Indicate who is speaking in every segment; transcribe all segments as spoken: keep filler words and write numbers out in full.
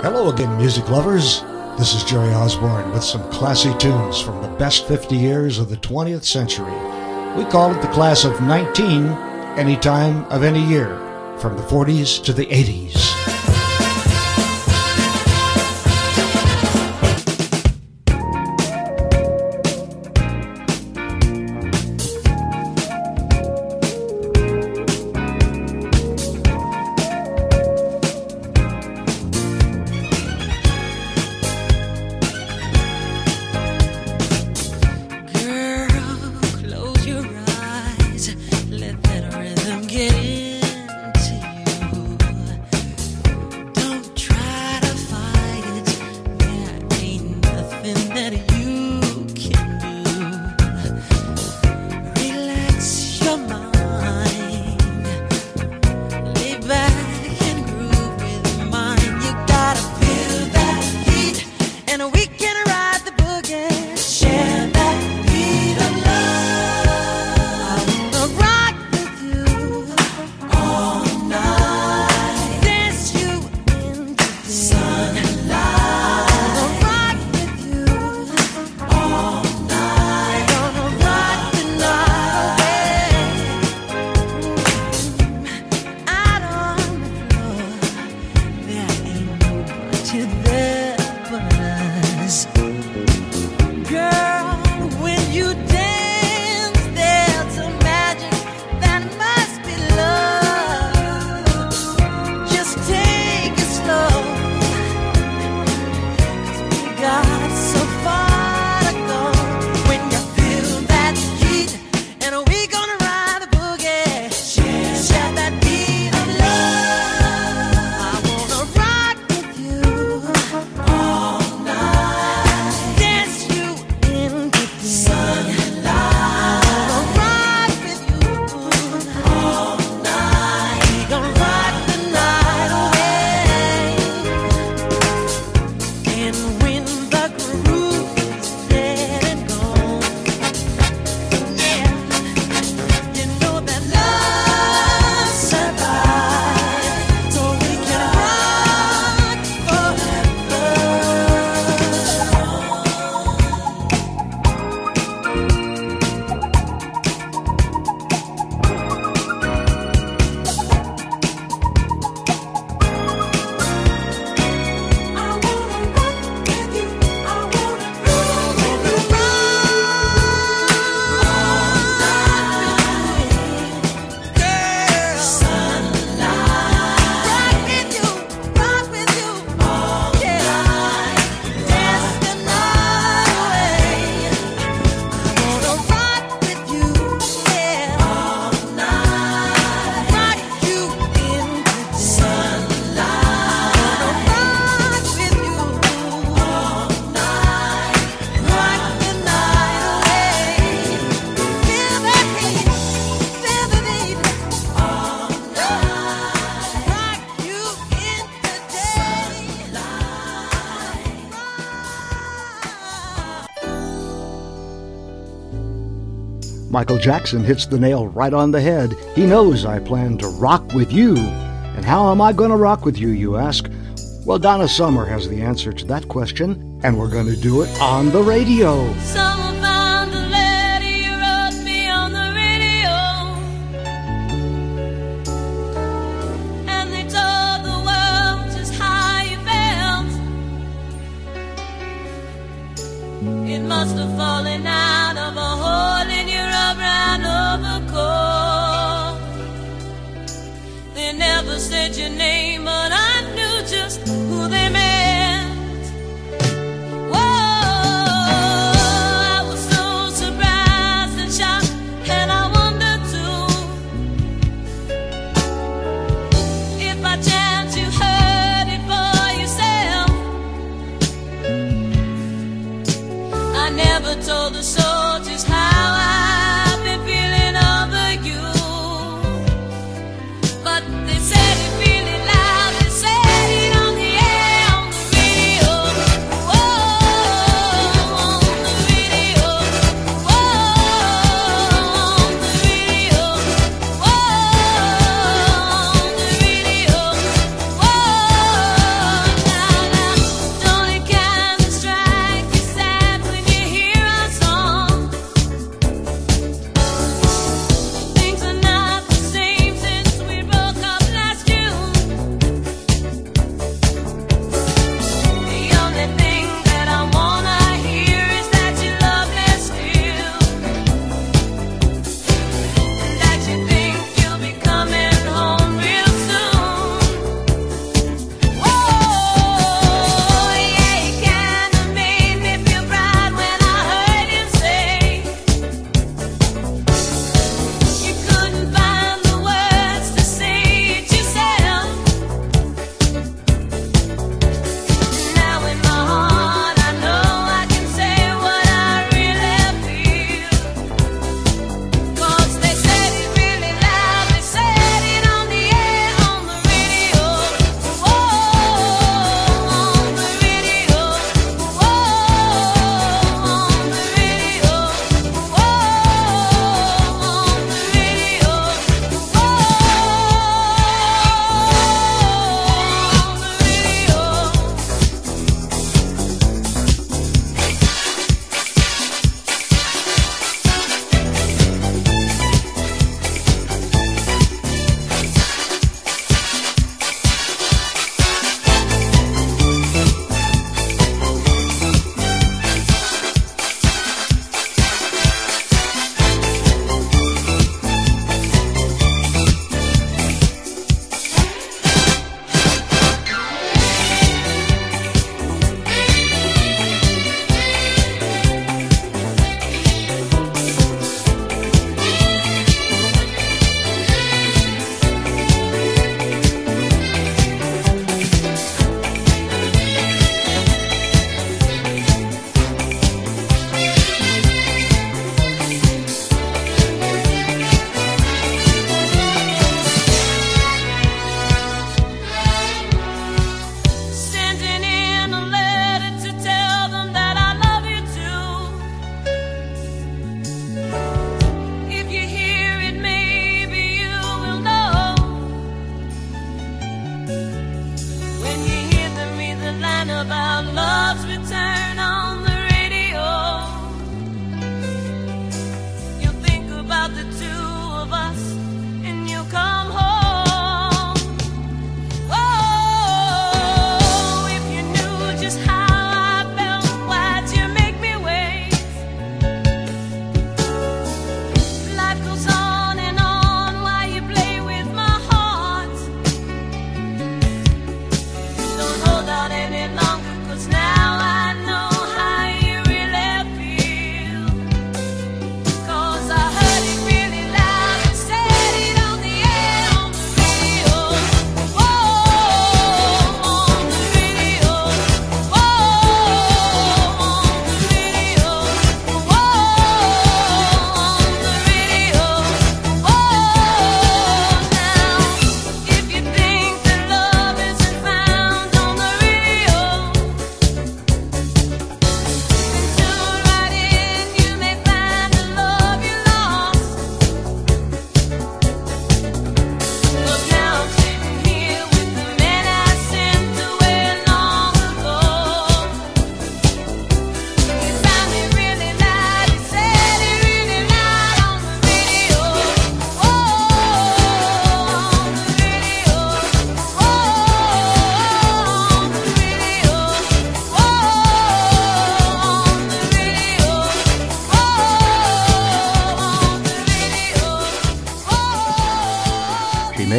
Speaker 1: Hello again, music lovers. This is Jerry Osborne with some classy tunes from the best fifty years of the twentieth century. We call it the class of nineteen, any time of any year, from the forties to the eighties. Michael Jackson hits the nail right on the head. He knows I plan to rock with you. And how am I going to rock with you, you ask? Well, Donna Summer has the answer to that question, and we're going to do it on the radio.
Speaker 2: Someone found the letter you wrote me on the radio, and they told the world just how you felt. It must have fallen out of a hole in your brown overcoat. They never said your name, but I knew just who they meant. Whoa, I was so surprised and shocked, and I wondered too if by chance you heard it for yourself. I never told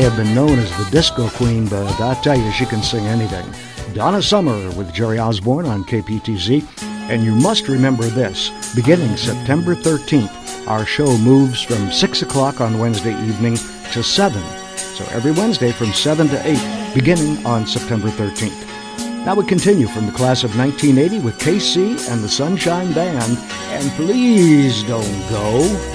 Speaker 1: have been known as the Disco Queen, but I tell you, she can sing anything. Donna Summer with Jerry Osborne on K P T Z. And you must remember this, beginning September thirteenth, our show moves from six o'clock on Wednesday evening to seven. So every Wednesday from seven to eight, beginning on September thirteenth. Now we continue from the class of nineteen eighty with K C and the Sunshine Band, and Please Don't Go.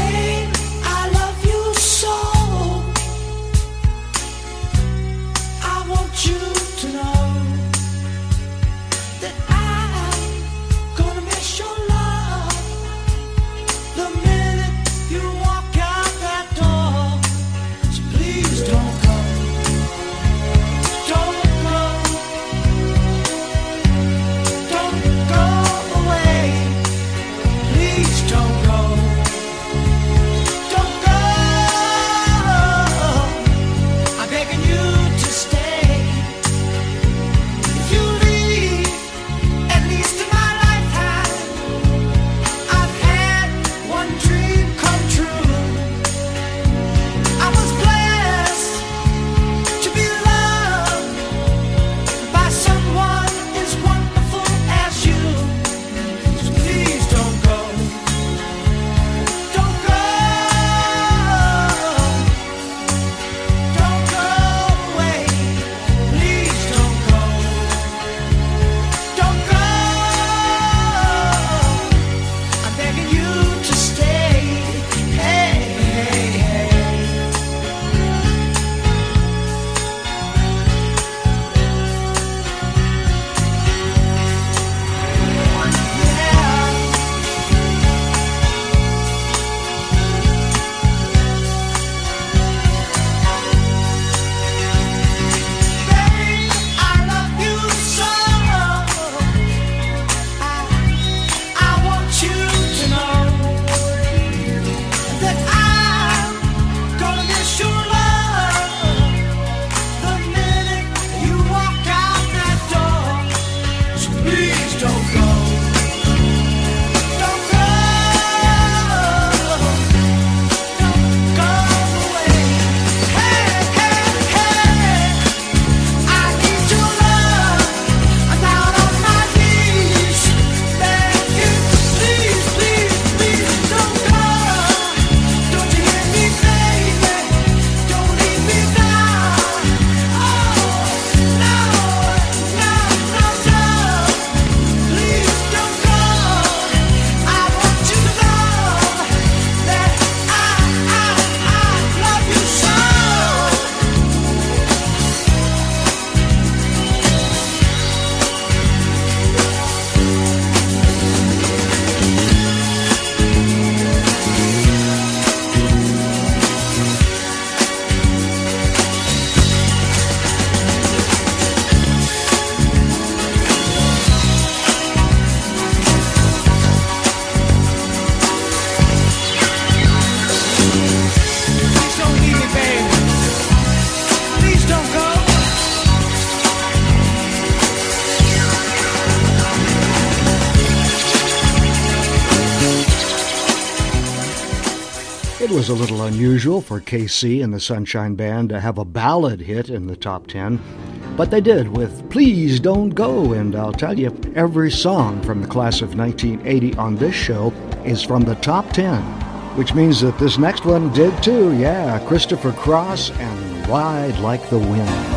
Speaker 1: It was a little unusual for K C and the Sunshine Band to have a ballad hit in the top ten, but they did with Please Don't Go, and I'll tell you, every song from the class of nineteen eighty on this show is from the top ten, which means that this next one did too, yeah, Christopher Cross and Ride Like the Wind.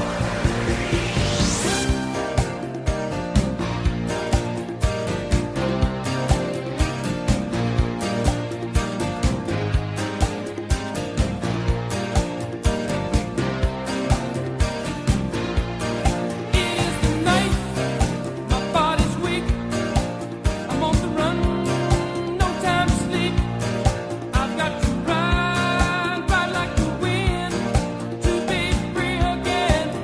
Speaker 3: Again.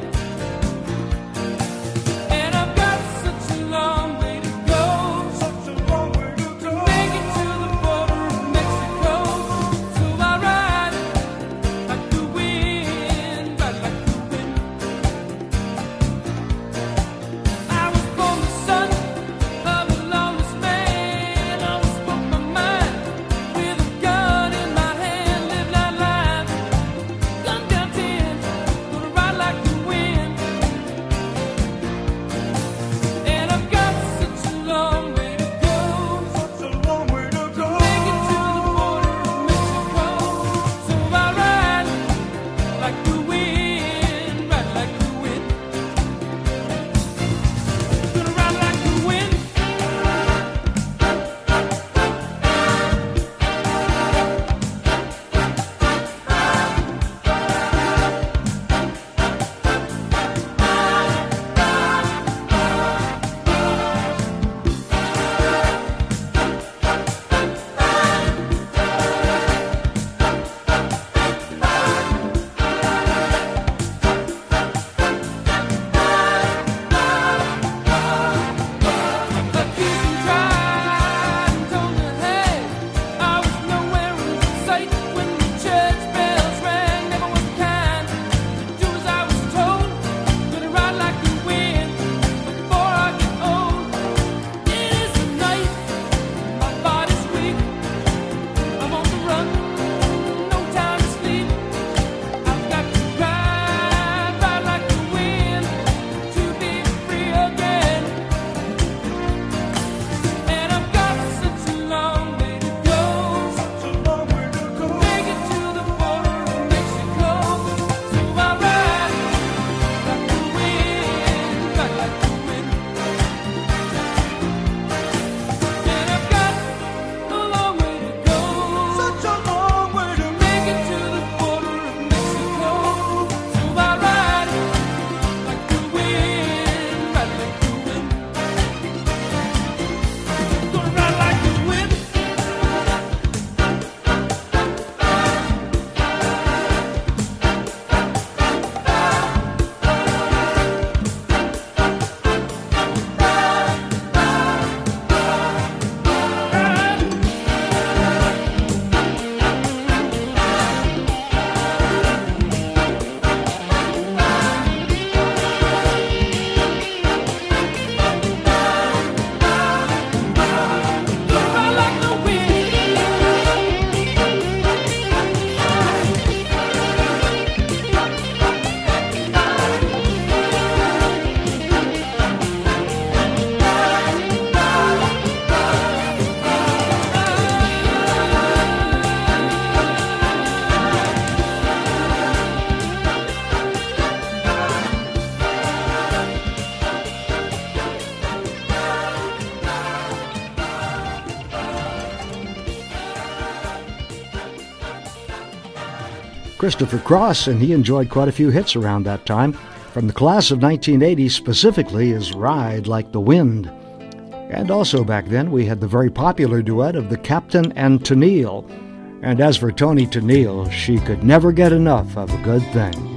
Speaker 1: Christopher Cross, and he enjoyed quite a few hits around that time. From the class of nineteen eighty specifically is Ride Like the Wind. And also back then we had the very popular duet of the Captain and Tennille. And as for Toni Tennille, she could never get enough of a good thing.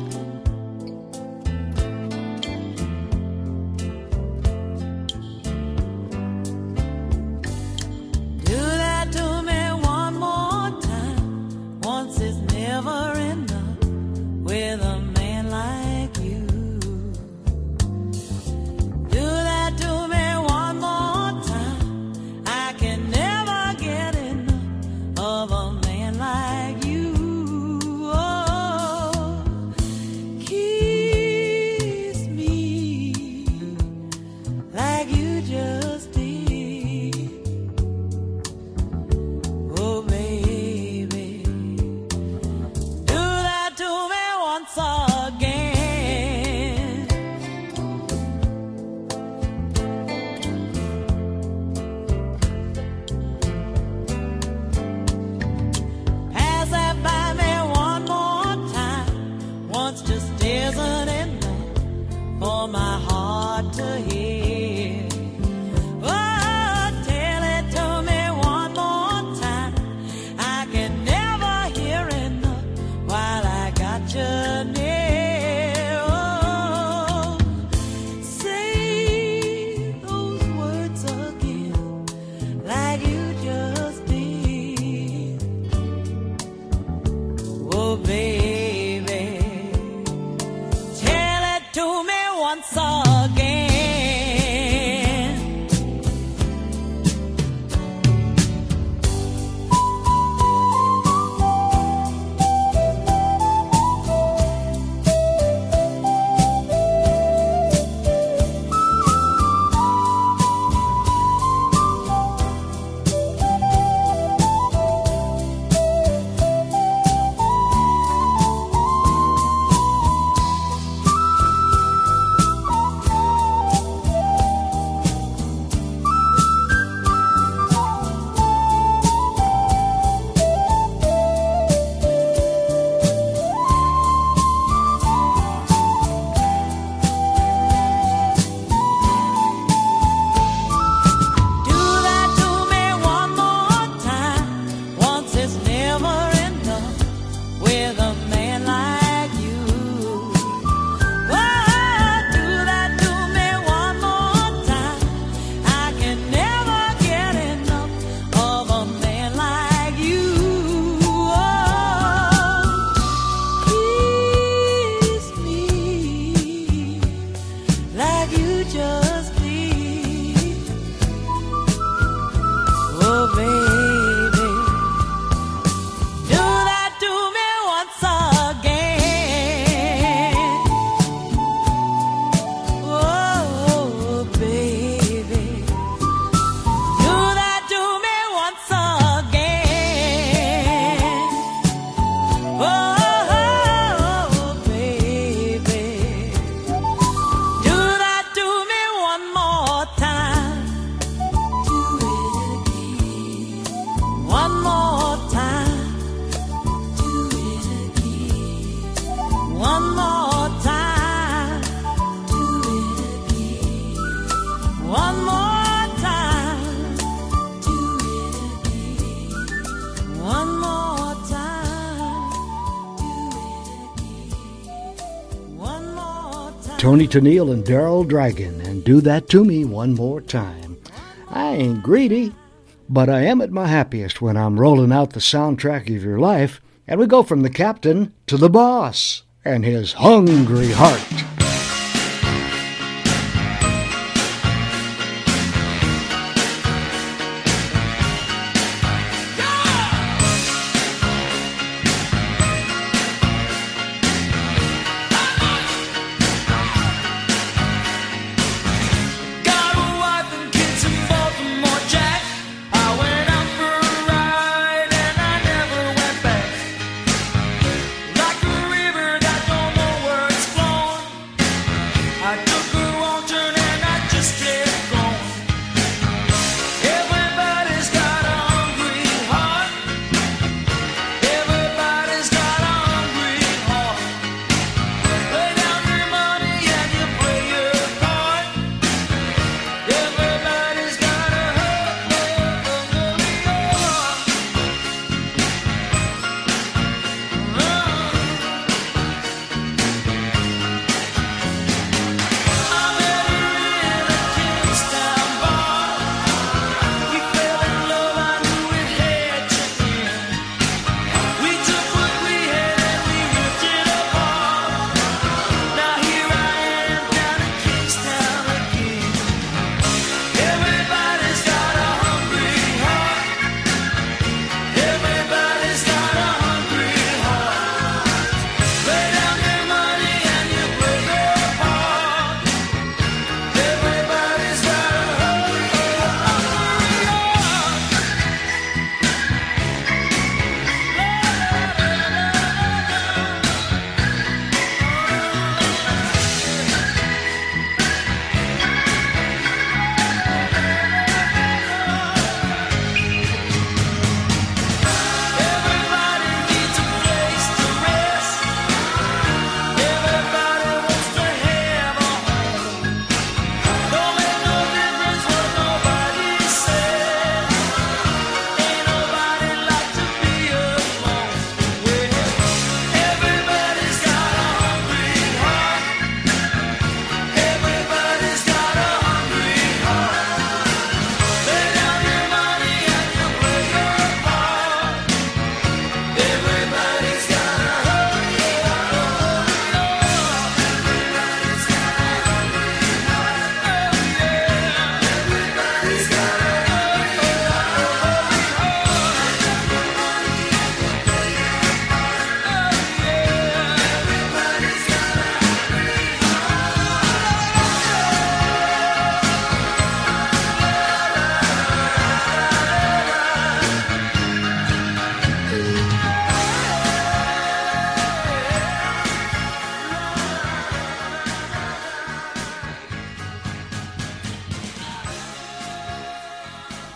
Speaker 1: Toni Tennille and Daryl Dragon, and Do That To Me One More Time. I ain't greedy, but I am at my happiest when I'm rolling out the soundtrack of your life, and we go from the Captain to the Boss and his Hungry Heart.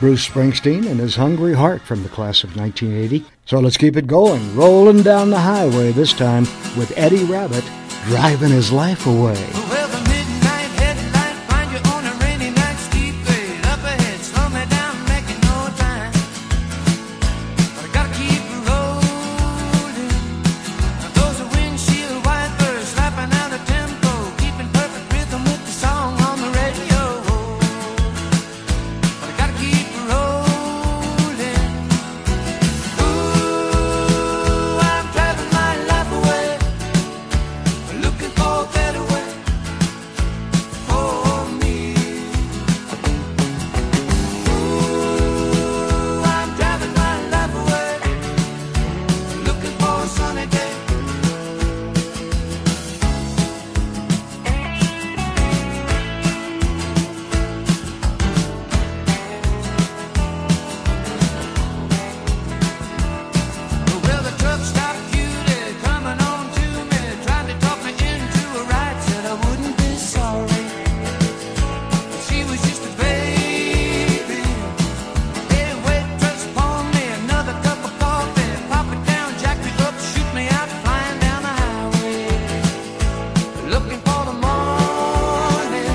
Speaker 1: Bruce Springsteen and His Hungry Heart from the class of nineteen eighty. So let's keep it going, rolling down the highway, this time with Eddie Rabbitt, driving his life away.
Speaker 3: Well, the midnight headlight find you on a rainy night, steep grade up ahead, slow me down, making no time. But I gotta keep rolling. Now those are windshield wipers slapping out a tempo, keeping perfect rhythm with the song on the radio. But I gotta keep rolling. Ooh, I'm driving my life away, looking for a better way for me. Ooh, I'm driving my life away, looking for a sunny day. Well, the truck stopped cutie coming on to me, tried to talk me into a ride, said I wouldn't be sorry. She was just a baby. Hey, waitress, pour me another cup of coffee, pop it down, jack me up, shoot me out, flying down the highway, looking for the morning.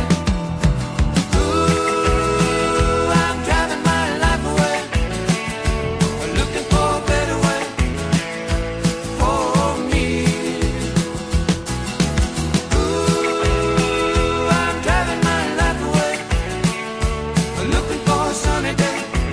Speaker 3: Ooh, I'm driving my life away, looking for a better way for me. Ooh, I'm driving my life away, looking for a sunny day.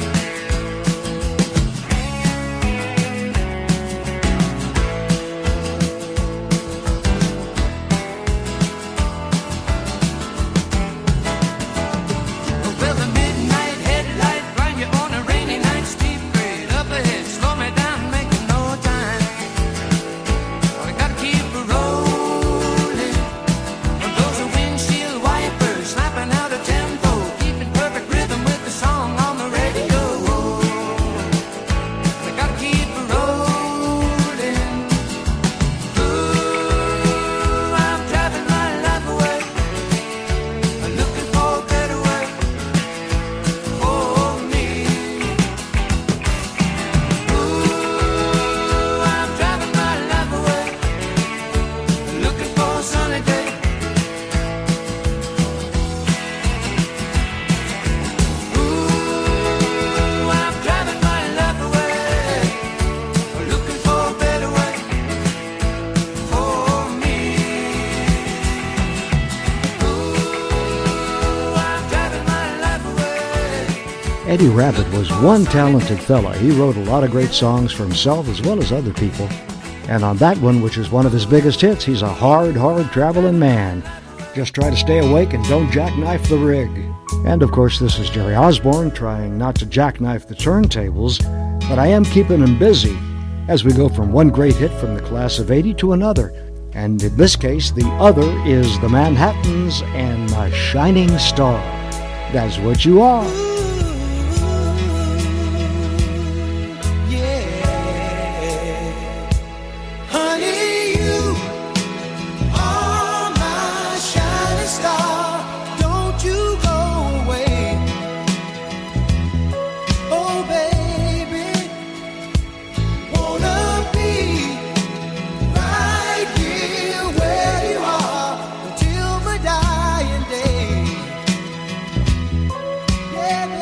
Speaker 3: Well, the midnight headlight blind you on a rainy night, steep grade up ahead, slow me down, making no time. But I gotta keep rolling. Those are windshield wipers slapping out a tempo, keeping perfect rhythm with the song on the radio. I gotta keep rolling. Ooh, I'm driving my life away, looking for a better way for me. Ooh, I'm driving my life away, looking for a sunny day. Ooh, I'm driving my life away, looking for a better way for me. Ooh, I'm driving my life away.
Speaker 1: Eddie Rabbitt was one talented fella. He wrote a lot of great songs for himself as well as other people. And on that one, which is one of his biggest hits, he's a hard, hard traveling man. Just try to stay awake and don't jackknife the rig. And of course, this is Jerry Osborne trying not to jackknife the turntables, but I am keeping him busy as we go from one great hit from the class of eighty to another. And in this case, the other is the Manhattans and My Shining Star. That's what you are.
Speaker 3: Honey, you are my shining star. Don't you go away. Oh, baby, wanna be right here where you are until my dying day. Yeah,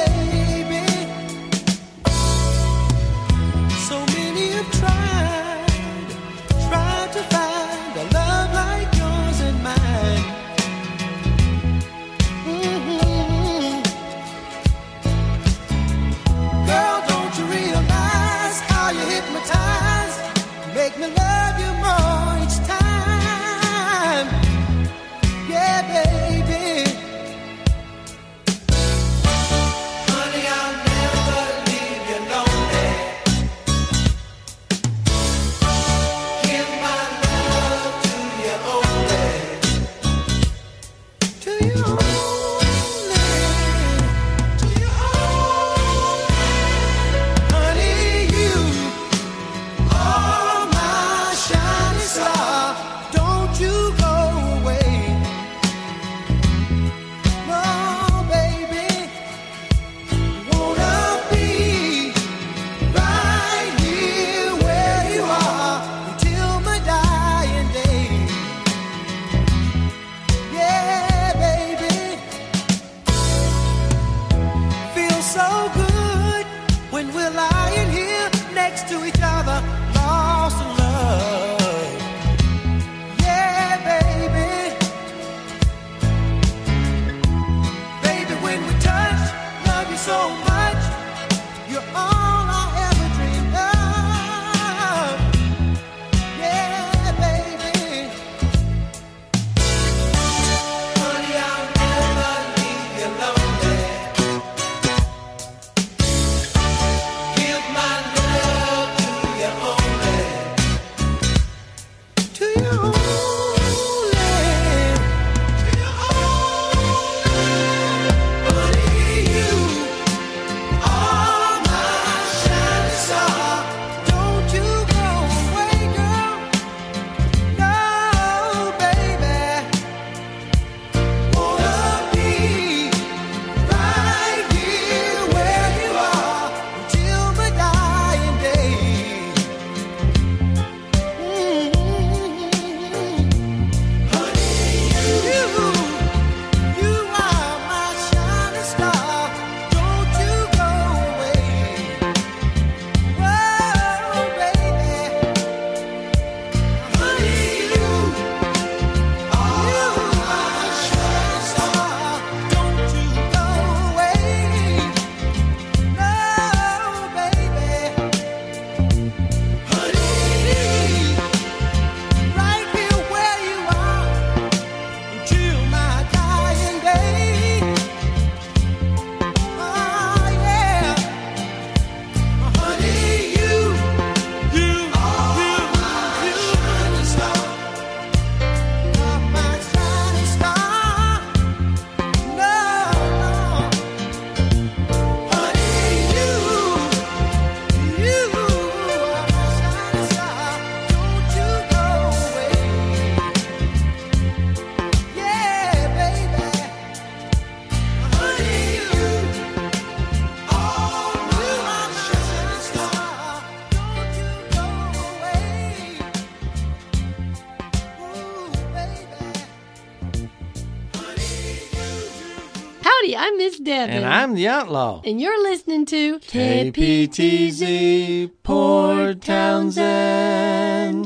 Speaker 4: howdy. I'm Miss Devin.
Speaker 5: And I'm the Outlaw.
Speaker 4: And you're listening to
Speaker 5: K P T Z Port Townsend.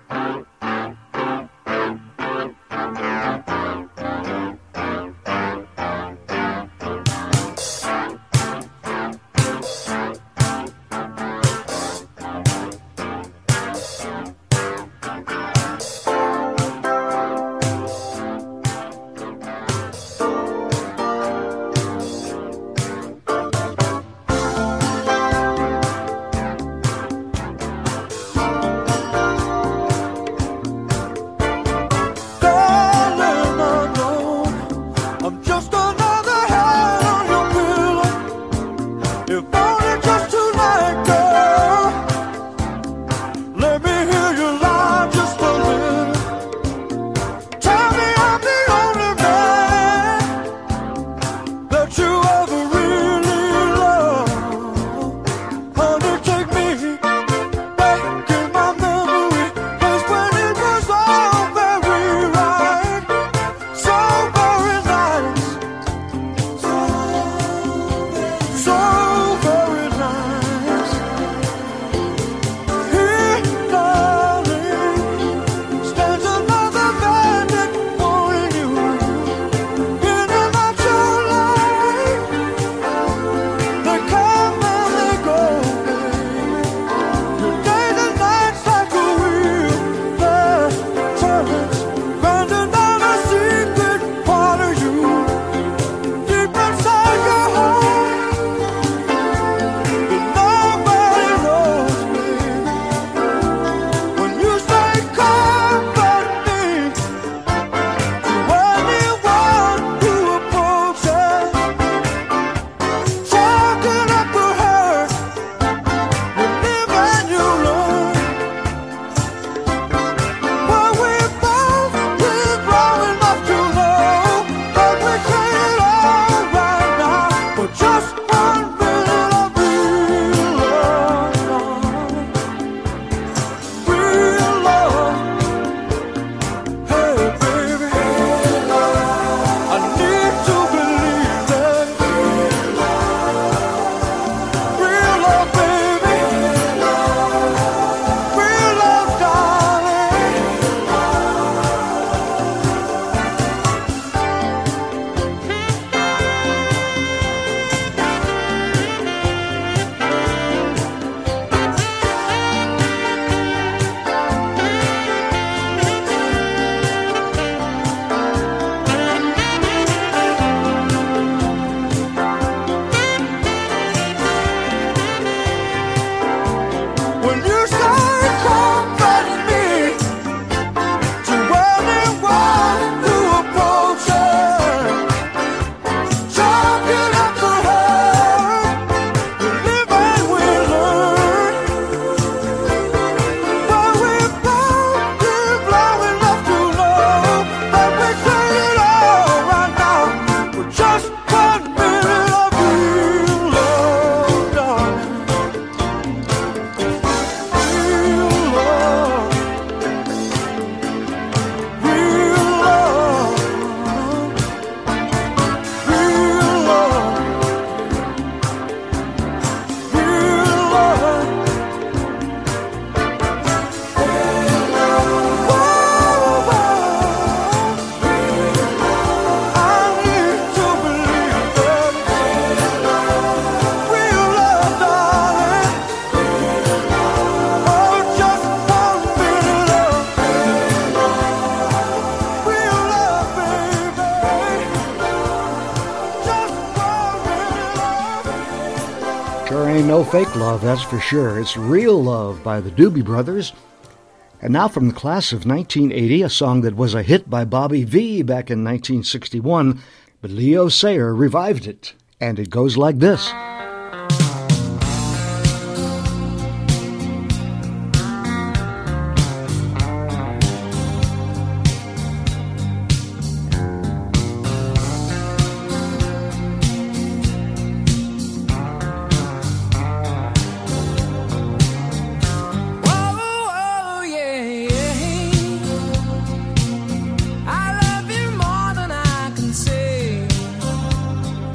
Speaker 1: No fake love, that's for sure. It's Real Love by the Doobie Brothers. And now from the class of nineteen eighty, a song that was a hit by Bobby Vee back in nineteen sixty-one, but Leo Sayer revived it. And it goes like this.
Speaker 3: I love you more than I can say.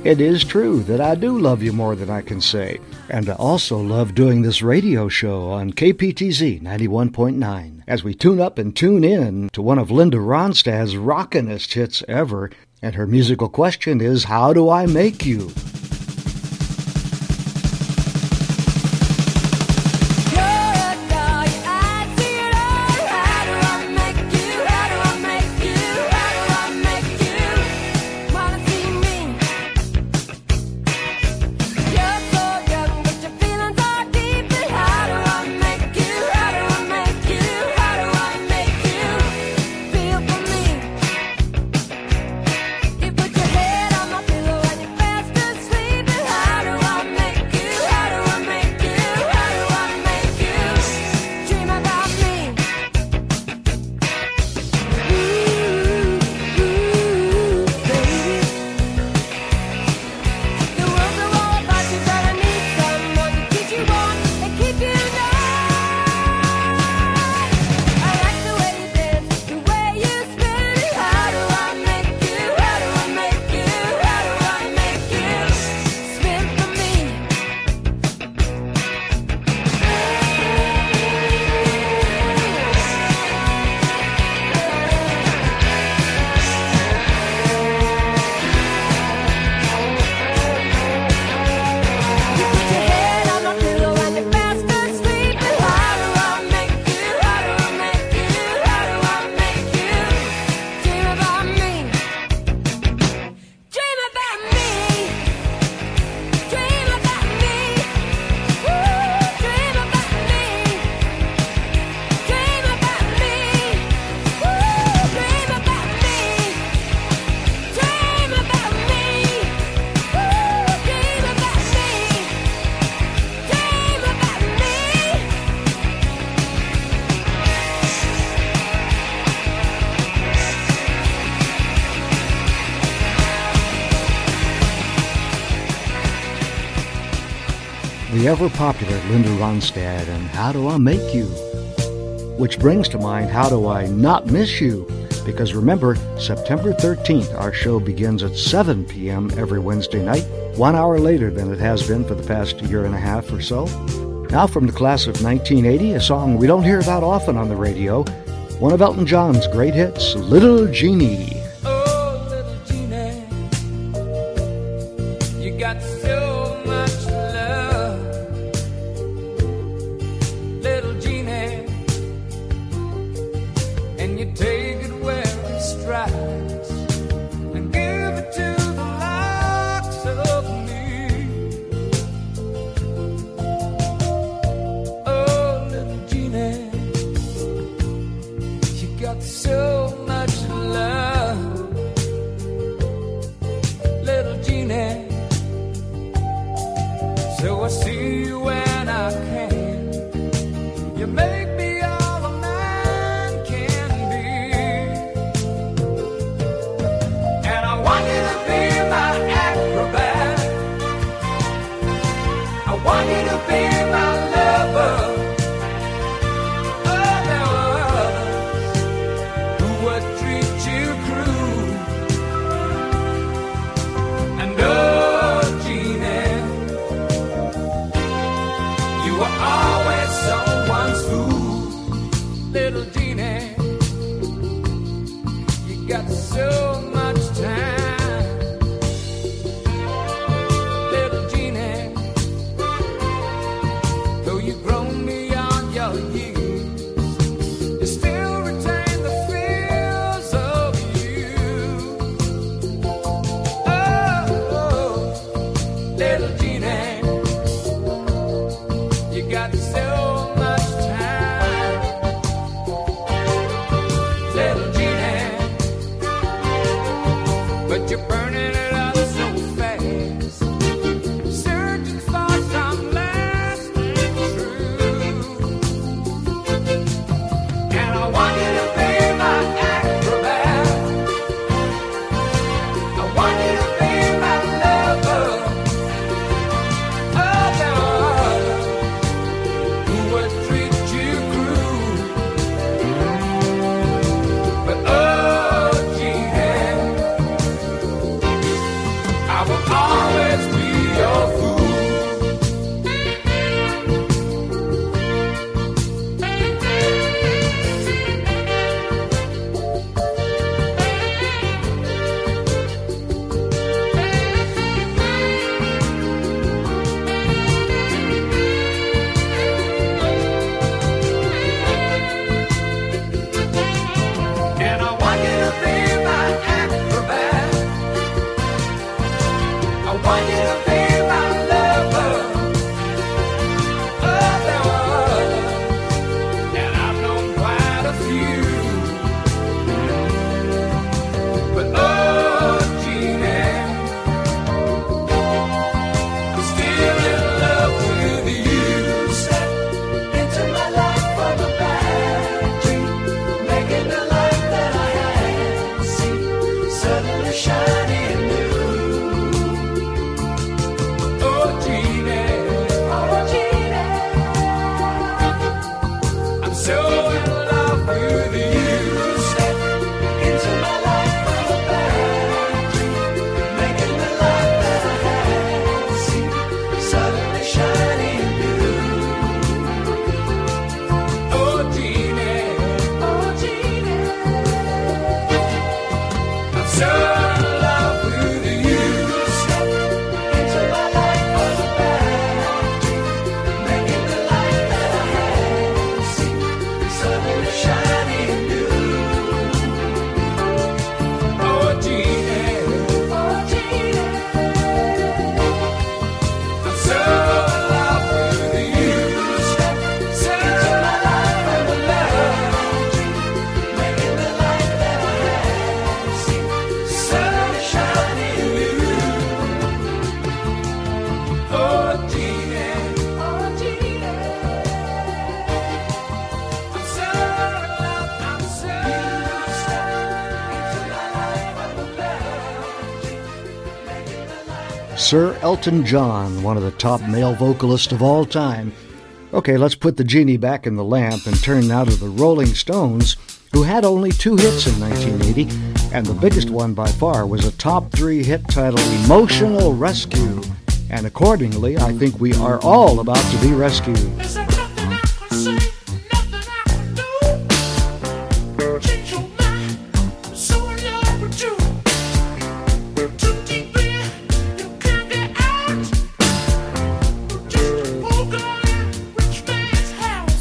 Speaker 1: It is true that I do love you more than I can say, and I also love doing this radio show on K P T Z ninety-one point nine as we tune up and tune in to one of Linda Ronstadt's rockinest hits ever, and her musical question is, how do I make you? The ever-popular Linda Ronstadt and How Do I Make You? Which brings to mind, how do I not miss you? Because remember, September thirteenth, our show begins at seven p.m. every Wednesday night, one hour later than it has been for the past year and a half or so. Now from the class of nineteen eighty, a song we don't hear that often on the radio, one of Elton John's great hits, Little Jeannie.
Speaker 3: Oh, little Jeannie, you got so much love. Little Jeannie, and you take it where it strikes and give it to the likes of me. Oh, little Jeannie, you got so much love. Little Jeannie, so I see you when I can. You make me all a man can be, and I want you to be my acrobat. I want you to be my lover. Oh, there were others who would treat you cruel, and oh, Jeannie, always be your fool. And I want you to be my acrobat. I want you to be my lover. Other. And I've known quite a few. But oh, Jeannie, I'm still in love with you. Step into my life from a bad dream, making the life that I had seen suddenly shiny and new. Oh, Jeannie, oh, Jeannie, I'm so in love with you. Step into my life from a bad dream, making the life that I had seen suddenly shiny and new. Oh, Jeannie, oh, Jeannie, I'm so in love with you. Step into my life from a bad dream, making the life that I had seen suddenly shiny and new. Oh, Jeannie, oh, Jeannie, I'm so in love with you. Step into my life from a bad dream, making the life that I had seen suddenly shiny and new. Oh, Jeannie, oh, Jeannie, I'm so in love, I'm so step into my life from a bad dream, making the life.
Speaker 1: Sir Elton John, one of the top male vocalists of all time. Okay, let's put the genie back in the lamp and turn now to the Rolling Stones, who had only two hits in nineteen eighty, and the biggest one by far was a top three hit titled Emotional Rescue. And accordingly, I think we are all about to be rescued.
Speaker 3: Is there nothing I can say, nothing I can do? Change your mind, I'm so in love with you. Too deep in, you can't get out. Just a poor girl in a rich man's house.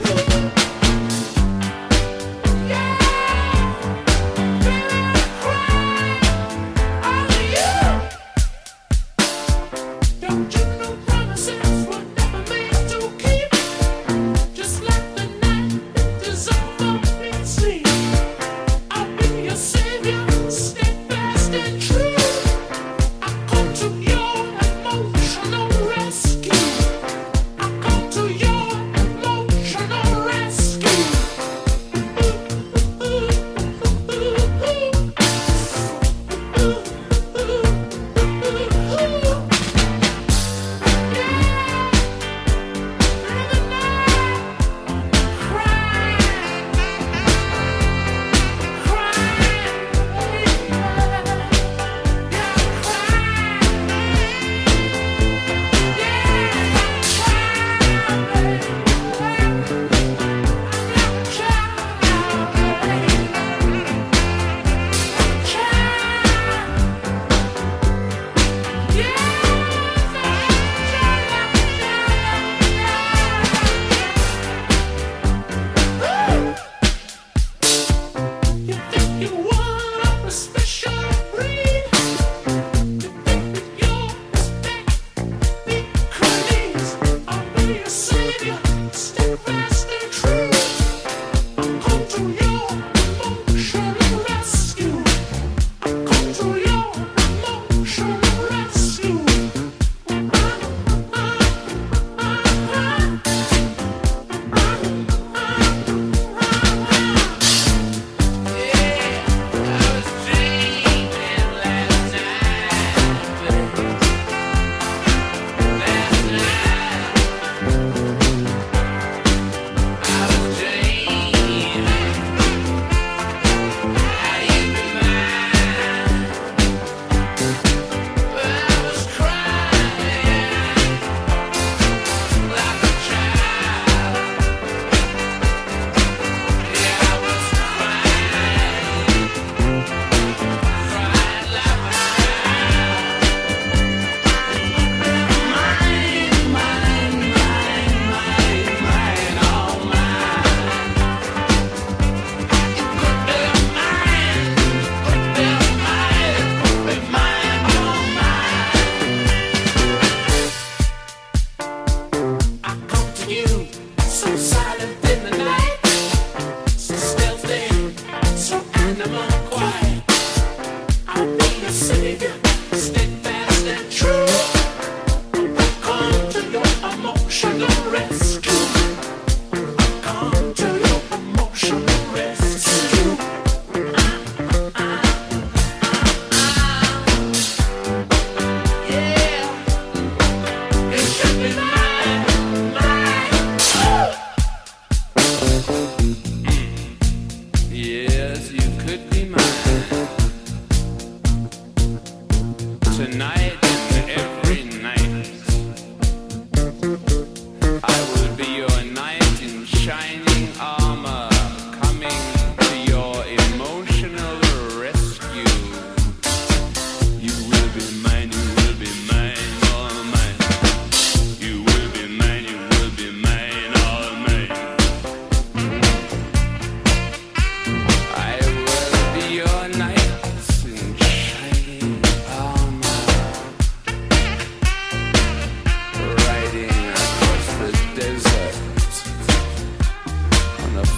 Speaker 3: Yeah,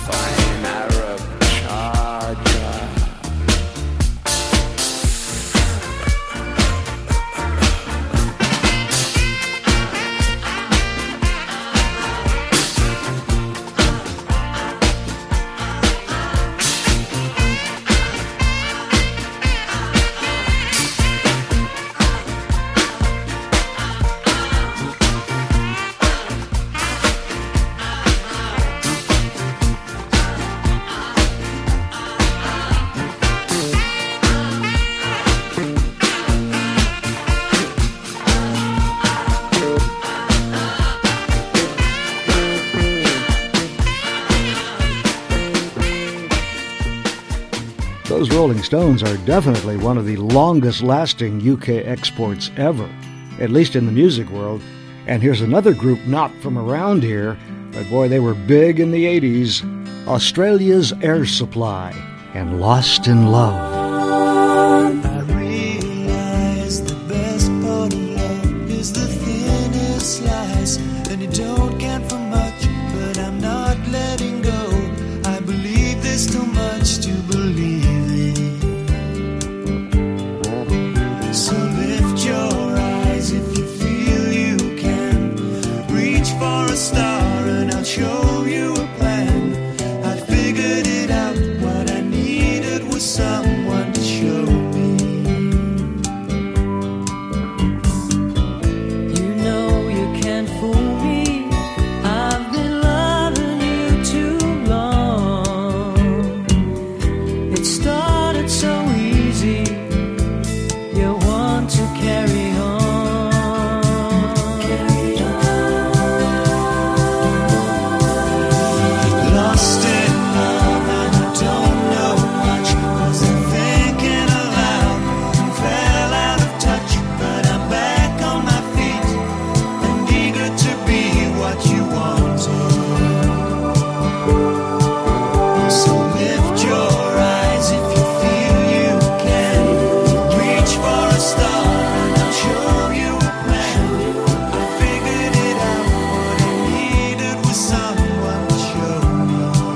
Speaker 6: fine Arab charger.
Speaker 1: Those Rolling Stones are definitely one of the longest-lasting U K exports ever, at least in the music world. And here's another group not from around here, but boy, they were big in the eighties, Australia's Air Supply and Lost in Love.
Speaker 7: I realize the best part of love is the thinnest slice, and you don't count for much, but I'm not letting go. I believe there's too much to believe. So lift your eyes if you feel you can. Reach for a star and I'll show you a plan. I figured it out, what I needed was someone to show me.
Speaker 2: You know you can't fool me. I've been loving you too long. It started so easy. You want to carry on. Carry on.
Speaker 7: Lost in love and I don't know much. Wasn't thinking aloud and fell out of touch. But I'm back on my feet and eager to be what you wanted. So lift your eyes if you feel you can. Reach for a star and I'll show you a plan. I figured it out, what I needed was someone to show me.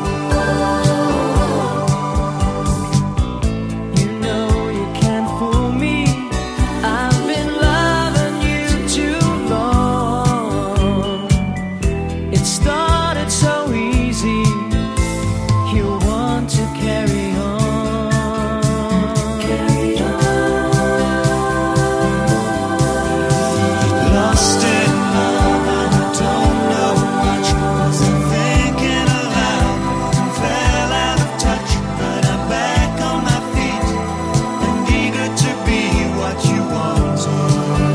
Speaker 2: You know you can't fool me. I've been loving you too long. It started so easy. You want to carry on. Carry on.
Speaker 7: Lost in love and I don't know much. Wasn't thinking aloud and fell out of touch. But I'm back on my feet and eager to be what you wanted.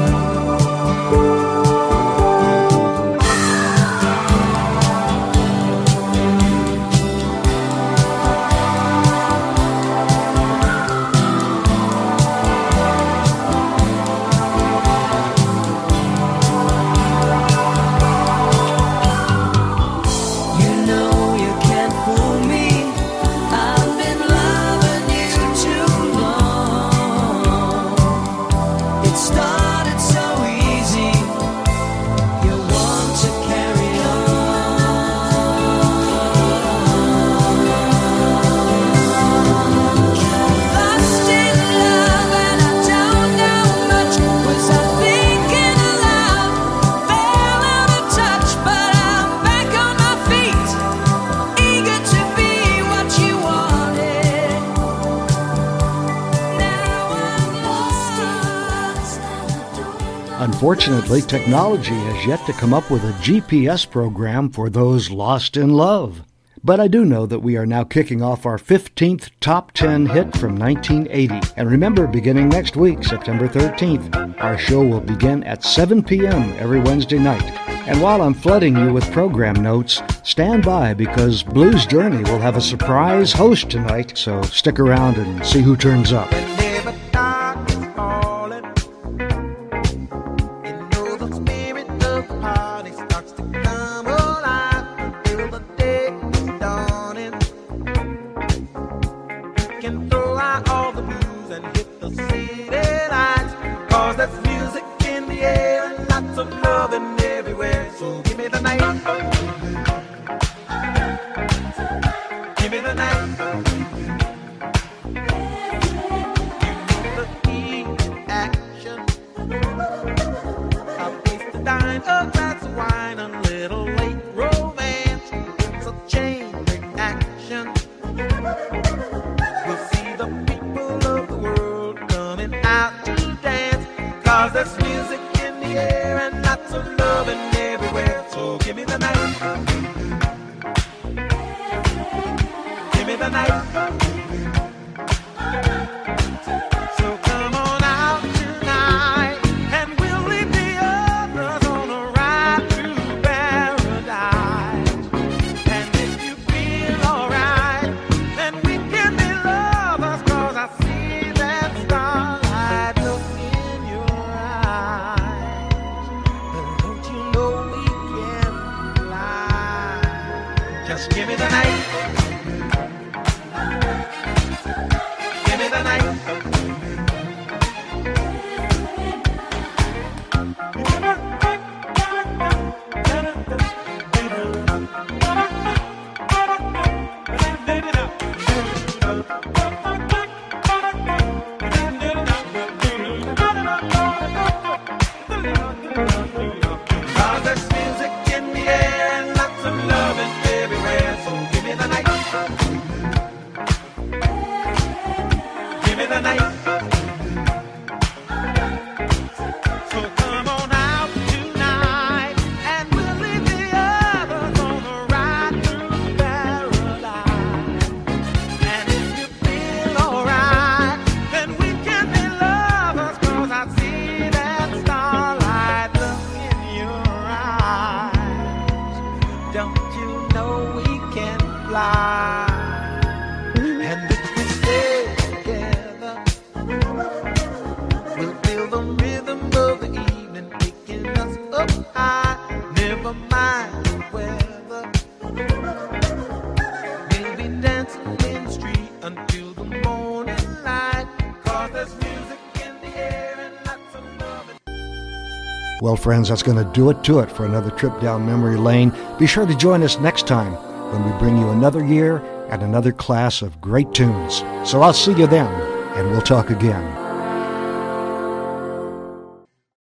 Speaker 2: You know you can't fool me. I've been loving you too long. It started so easy. You want to carry on. Lost in love and I don't know much. Was I thinking aloud? Fell out of touch, but I'm back on my feet, eager to be what you wanted. Now I'm lost.
Speaker 1: Unfortunately, technology has yet to come up with a G P S program for those lost in love. But I do know that we are now kicking off our fifteenth Top ten hit from nineteen eighty. And remember, beginning next week, September thirteenth, our show will begin at seven p.m. every Wednesday night. And while I'm flooding you with program notes, stand by because Blues Journey will have a surprise host tonight, so stick around and see who turns up.
Speaker 3: Whenever dark is falling, you know the spirit of the party starts to come alive until the day is dawning. You can throw out all the blues and hit the city lights, 'cause there's music in the air and lots of loving everywhere. So give me the night. We'll see the people of the world coming out to dance, 'cause there's music in the air and lots of loving everywhere. So give me the night, give me the night. So come on out tonight, and we'll leave the others on a ride through paradise. And if you feel alright, then we can be lovers, 'cause I see that starlight look in your eyes. And don't you know we can fly? Just give me the night, give me the night. Cause there's music in the air and lots of loving everywhere. So give me the night, give me the night. So come on out tonight, and we'll leave the others on a ride through paradise. And if you feel alright, then we can be lovers, 'cause I see that starlight look in your eyes. Don't you know we can fly? And if we stay together, we'll feel the rhythm of the evening picking us up high. Never mind the weather, we'll be dancing in the street until the morning light. 'Cause there's music in the air and lots of love.
Speaker 1: Well, friends, that's going to do it to it for another trip down memory lane. Be sure to join us next time when we bring you another year and another class of great tunes. So I'll see you then, and we'll talk again.